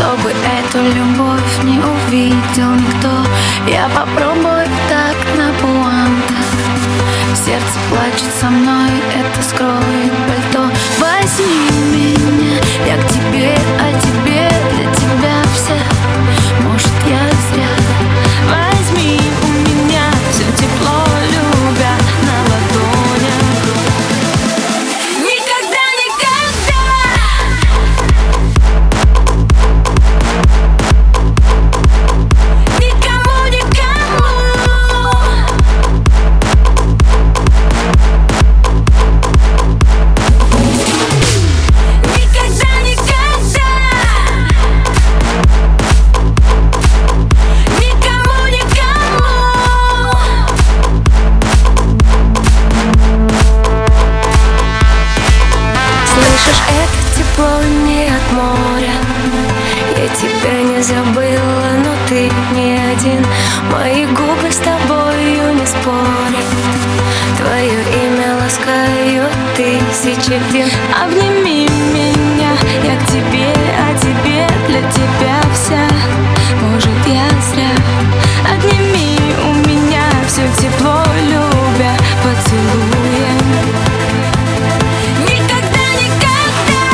чтобы эту любовь не увидел никто. Я попробую так на пуантах. Сердце плачет со мной, это скроет пальто. Возьми меня, я к тебе, а тебе для тебя вся. Может, я зря. Возьми у меня все тепло, любя на ладонях. Никогда, никогда никому, никому. Никогда, никогда никому, никому. Слышишь, это тепло не от моря. Я тебя не забыла, но ты не один. Мои губы с тобою не спорят. Твое имя ласкают тысячи дин. Обними меня, я к тебе, а тебе для тебя вся. Может, я зря. Отними у меня все тепло, любя поцелуем. Никогда, никогда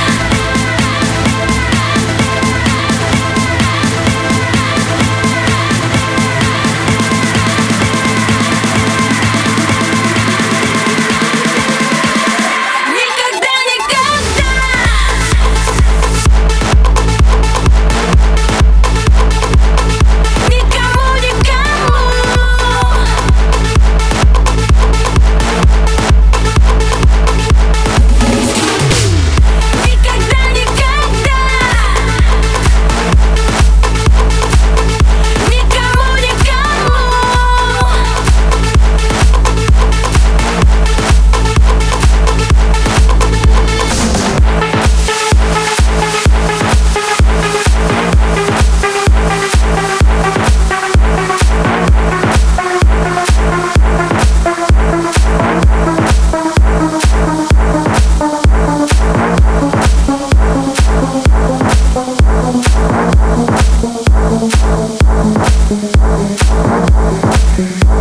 никогда, никогда никому, никому. Никогда, никогда никому, никому. Thank you.